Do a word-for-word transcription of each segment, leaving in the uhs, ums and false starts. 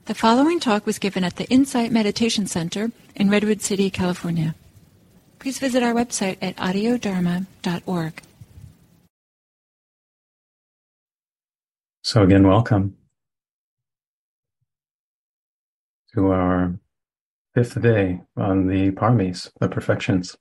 The following talk was given at the Insight Meditation Center in Redwood City, California. Please visit our website at audio dharma dot org. So again, welcome to our fifth day on the Paramis, the perfections.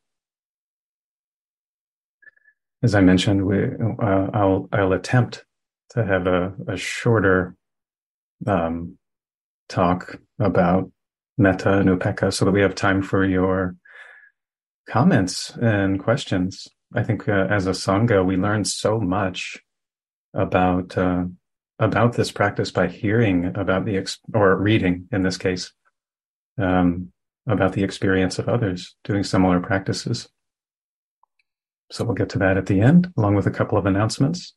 As I mentioned, we, uh, I'll, I'll attempt to have a, a shorter um, talk about metta and upekkha so that we have time for your comments and questions. I think uh, as a Sangha, we learn so much about uh, about this practice by hearing about the, ex- or reading in this case, um, about the experience of others doing similar practices. So we'll get to that at the end, along with a couple of announcements.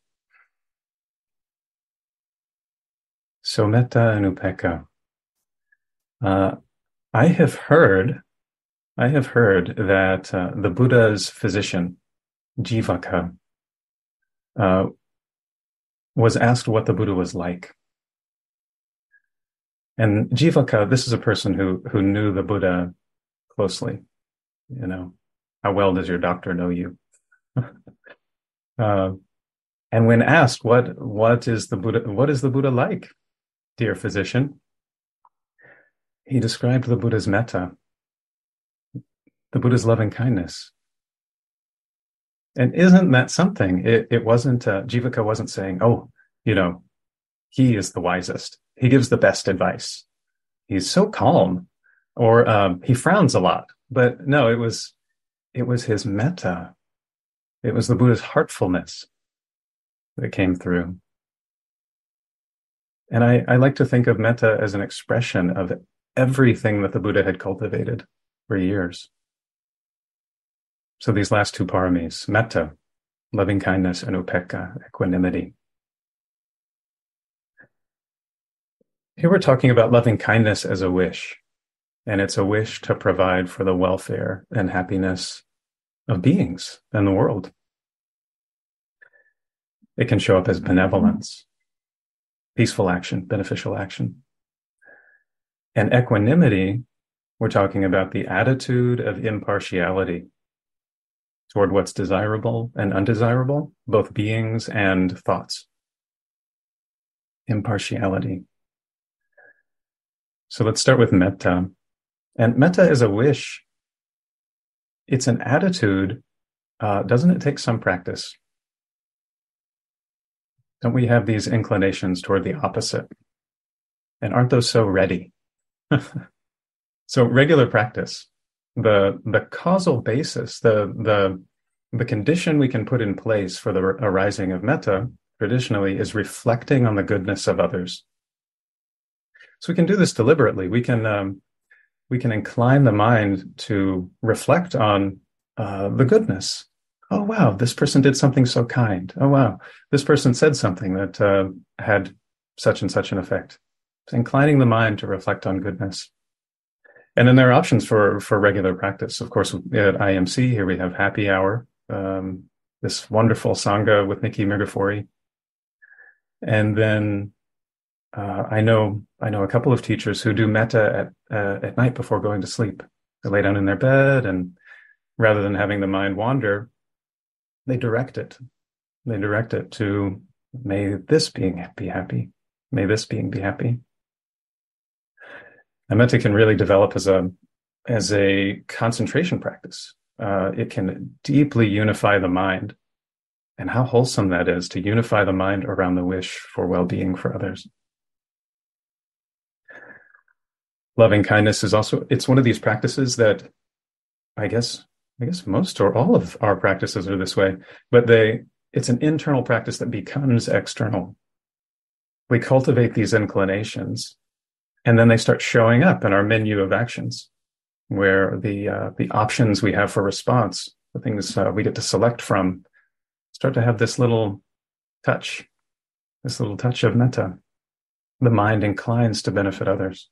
So metta and upekkha. Uh, I have heard, I have heard that uh, the Buddha's physician, Jivaka, uh, was asked what the Buddha was like. And Jivaka, this is a person who who knew the Buddha closely. You know, how well does your doctor know you? uh, and when asked, what what is the Buddha, what is the Buddha like, dear physician? He described the Buddha's metta, the Buddha's loving kindness. And isn't that something? It, it wasn't, uh, Jivaka wasn't saying, oh, you know, he is the wisest. He gives the best advice. He's so calm, or um, he frowns a lot. But no, it was, it was his metta. It was the Buddha's heartfulness that came through. And I, I like to think of metta as an expression of everything that the Buddha had cultivated for years. So these last two paramis, metta, loving kindness, and upekkha, equanimity. Here we're talking about loving kindness as a wish, and it's a wish to provide for the welfare and happiness of beings in the world. It can show up as benevolence, peaceful action, beneficial action. And equanimity, we're talking about the attitude of impartiality toward what's desirable and undesirable, both beings and thoughts. Impartiality. So let's start with metta. And metta is a wish. It's an attitude. Uh, doesn't it take some practice? Don't we have these inclinations toward the opposite? And aren't those so ready? So regular practice. The the causal basis, the the the condition we can put in place for the arising of metta, traditionally, is reflecting on the goodness of others. So we can do this deliberately. We can um, we can incline the mind to reflect on uh, the goodness. Oh wow, this person did something so kind. Oh wow, this person said something that uh, had such and such an effect. It's inclining the mind to reflect on goodness. And then there are options for, for regular practice. Of course, at I M C, here we have Happy Hour, um, this wonderful Sangha with Nikki Mirgafori. And then uh, I know I know a couple of teachers who do metta at uh, at night before going to sleep. They lay down in their bed, and rather than having the mind wander, they direct it. They direct it to, may this being be happy. May this being be happy. And metta can really develop as a as a concentration practice. Uh, it can deeply unify the mind, and how wholesome that is to unify the mind around the wish for well-being for others. Loving kindness is also, it's one of these practices that I guess I guess most or all of our practices are this way, but they it's an internal practice that becomes external. We cultivate these inclinations, and then they start showing up in our menu of actions, where the uh, the options we have for response, the things uh, we get to select from, start to have this little touch, this little touch of metta. The mind inclines to benefit others.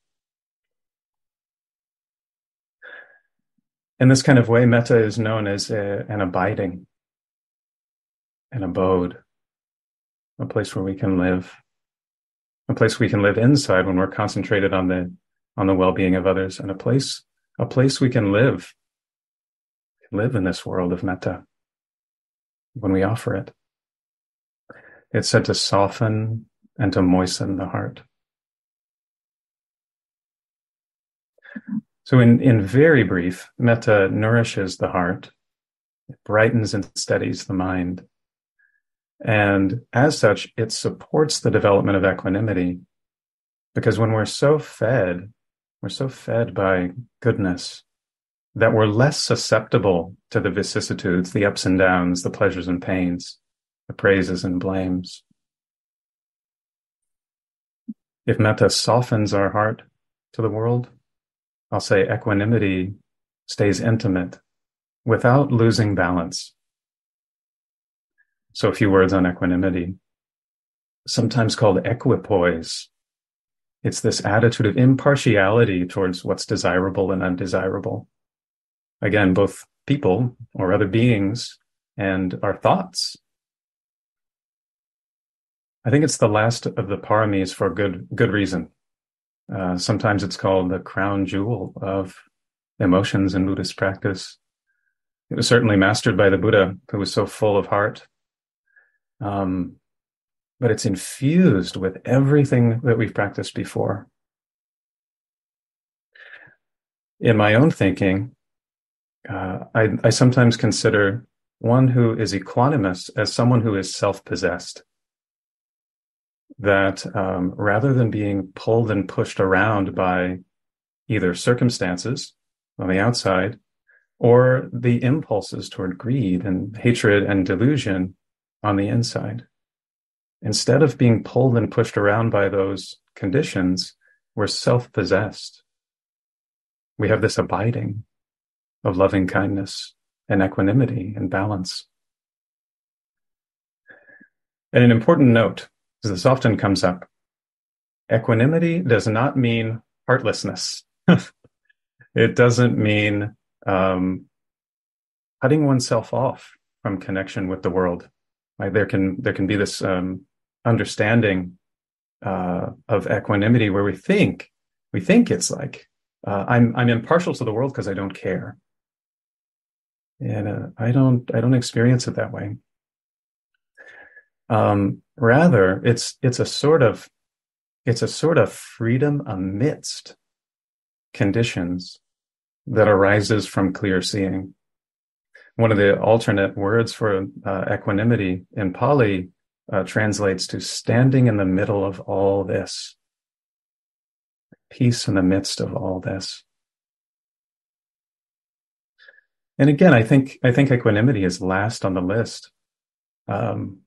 In this kind of way, metta is known as a, an abiding, an abode, a place where we can live. a place we can live inside when we're concentrated on the on the well-being of others, and a place a place we can live live in this world of metta when we offer it. It's said to soften and to moisten the heart. So in, in very brief, metta nourishes the heart, it brightens and steadies the mind. And as such, it supports the development of equanimity, because when we're so fed, we're so fed by goodness that we're less susceptible to the vicissitudes, the ups and downs, the pleasures and pains, the praises and blames. If metta softens our heart to the world, I'll say equanimity stays intimate without losing balance. So a few words on equanimity, sometimes called equipoise. It's this attitude of impartiality towards what's desirable and undesirable. Again, both people or other beings and our thoughts. I think it's the last of the paramis for good, good reason. Uh, sometimes it's called the crown jewel of emotions in Buddhist practice. It was certainly mastered by the Buddha, who was so full of heart. Um, but it's infused with everything that we've practiced before. In my own thinking, uh, I, I sometimes consider one who is equanimous as someone who is self-possessed. That um, rather than being pulled and pushed around by either circumstances on the outside or the impulses toward greed and hatred and delusion on the inside, instead of being pulled and pushed around by those conditions, we're self-possessed. We have this abiding of loving kindness and equanimity and balance. And an important note, because this often comes up, equanimity does not mean heartlessness. It doesn't mean um, cutting oneself off from connection with the world. Like there can there can be this um, understanding uh, of equanimity where we think we think it's like uh, I'm I'm impartial to the world because I don't care, and uh, I don't I don't experience it that way. Um, rather, it's it's a sort of it's a sort of freedom amidst conditions that arises from clear seeing. One of the alternate words for uh, equanimity in Pali uh, translates to standing in the middle of all this. Peace in the midst of all this. And again, I think I think equanimity is last on the list. Um,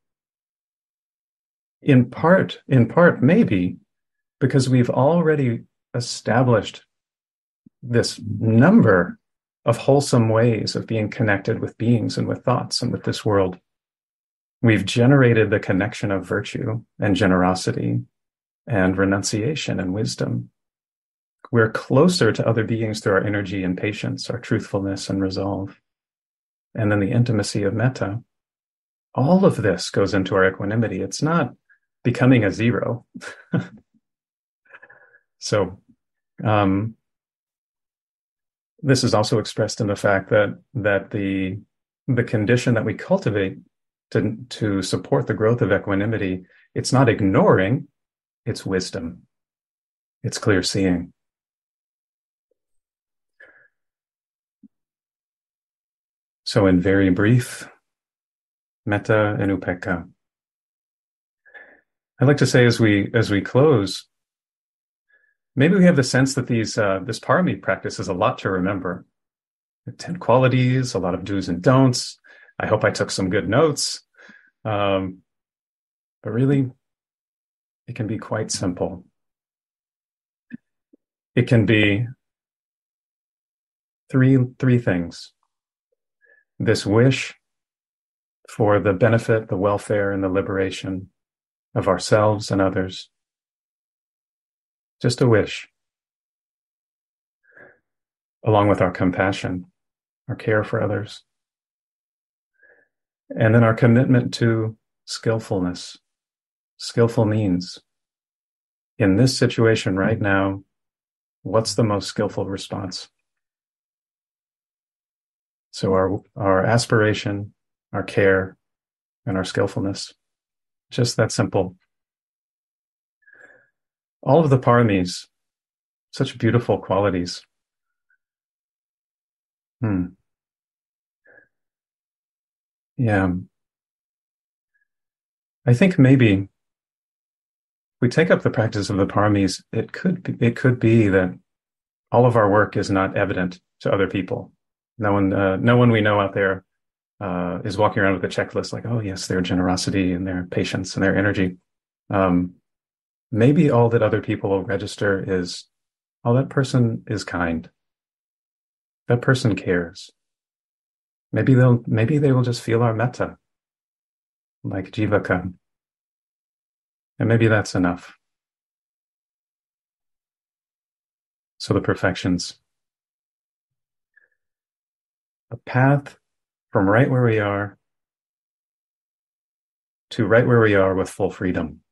in part, in part, maybe because we've already established this number of wholesome ways of being connected with beings and with thoughts and with this world. We've generated the connection of virtue and generosity and renunciation and wisdom. We're closer to other beings through our energy and patience, our truthfulness and resolve. And then the intimacy of metta. All of this goes into our equanimity. It's not becoming a zero. So, um, this is also expressed in the fact that that the the condition that we cultivate to to support the growth of equanimity, it's not ignoring, it's wisdom. It's clear seeing. So in very brief, metta and upekkha. I'd like to say as we as we close, maybe we have the sense that these uh, this parami practice is a lot to remember. ten qualities, a lot of do's and don'ts. I hope I took some good notes. Um, but really, it can be quite simple. It can be three, three things. This wish for the benefit, the welfare, and the liberation of ourselves and others. Just a wish. Along with our compassion, our care for others. And then our commitment to skillfulness, skillful means, in this situation right now, what's the most skillful response? So our, our aspiration, our care, and our skillfulness. Just that simple. All of the paramis, such beautiful qualities. Hmm. Yeah. I think maybe we take up the practice of the paramis, it could be, it could be that all of our work is not evident to other people. No one, uh, no one we know out there uh, is walking around with a checklist like, oh yes, their generosity and their patience and their energy. Um, maybe all that other people will register is, oh, that person is kind. That person cares. Maybe they'll, maybe they will just feel our metta, like Jivaka. And maybe that's enough. So the perfections. A path from right where we are to right where we are with full freedom.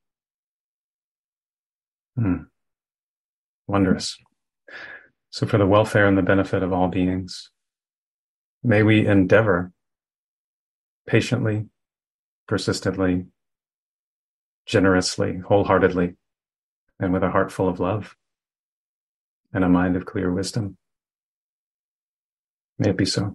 Hmm. Wondrous. So for the welfare and the benefit of all beings, may we endeavor patiently, persistently, generously, wholeheartedly, and with a heart full of love and a mind of clear wisdom. May it be so.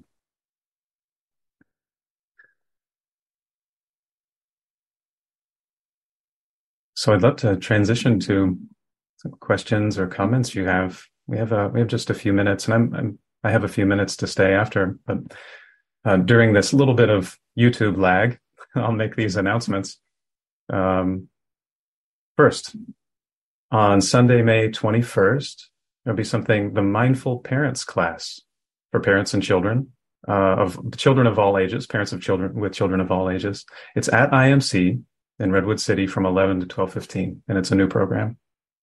So I'd love to transition to some questions or comments you have. We have a, we have just a few minutes, and I'm, I'm I have a few minutes to stay after, but uh, during this little bit of YouTube lag, I'll make these announcements. Um, first, on Sunday, May twenty-first, there'll be something, the Mindful Parents class for parents and children, uh, of children of all ages, parents of children with children of all ages. It's at I M C in Redwood City from eleven to twelve fifteen, and it's a new program.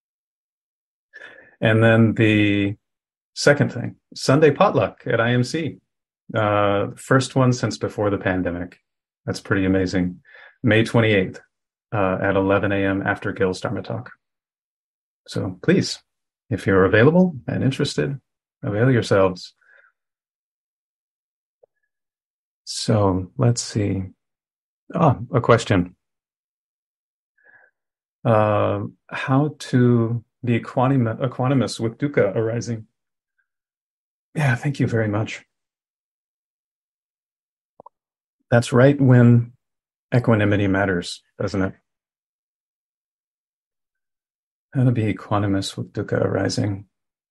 And then the second thing, Sunday potluck at I M C. Uh, first one since before the pandemic. That's pretty amazing. May twenty-eighth uh, at eleven a.m. after Gil's Dharma talk. So please, if you're available and interested, avail yourselves. So let's see. Ah, a question. Uh, how to be equanim- equanimous with dukkha arising? Yeah, thank you very much. That's right when equanimity matters, doesn't it? How to be equanimous with dukkha arising.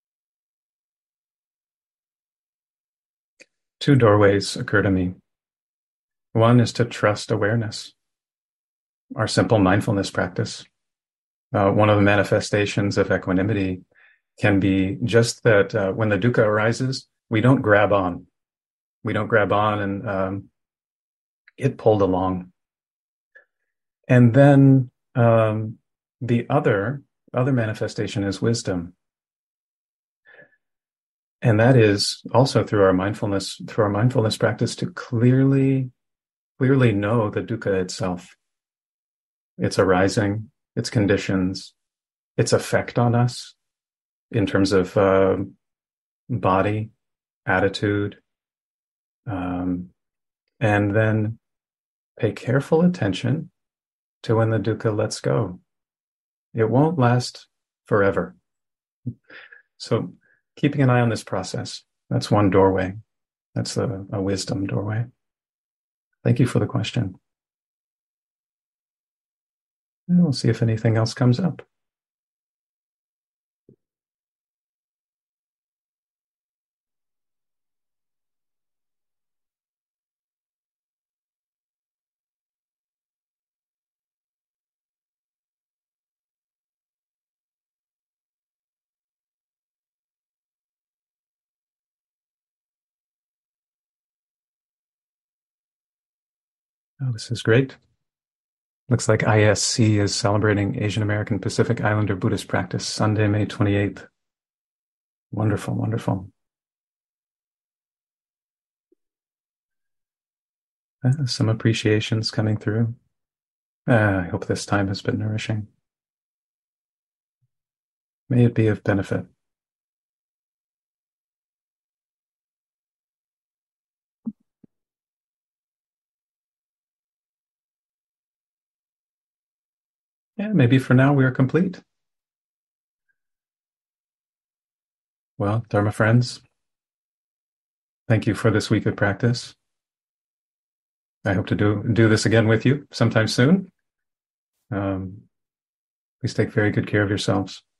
Two doorways occur to me. One is to trust awareness, our simple mindfulness practice. Uh, one of the manifestations of equanimity can be just that uh, when the dukkha arises, we don't grab on. We don't grab on and um, get pulled along. And then um, the other other manifestation is wisdom. And that is also through our mindfulness, through our mindfulness practice to clearly, clearly know the dukkha itself, its arising, its conditions, its effect on us in terms of uh, body, attitude, um, and then pay careful attention to when the dukkha lets go. It won't last forever. So keeping an eye on this process, that's one doorway. That's a, a wisdom doorway. Thank you for the question. And we'll see if anything else comes up. Oh, this is great. Looks like I S C is celebrating Asian American Pacific Islander Buddhist practice, Sunday, May twenty-eighth. Wonderful, wonderful. Uh, some appreciations coming through. Uh, I hope this time has been nourishing. May it be of benefit. Yeah, maybe for now we are complete. Well, Dharma friends, thank you for this week of practice. I hope to do, do this again with you sometime soon. Um, please take very good care of yourselves.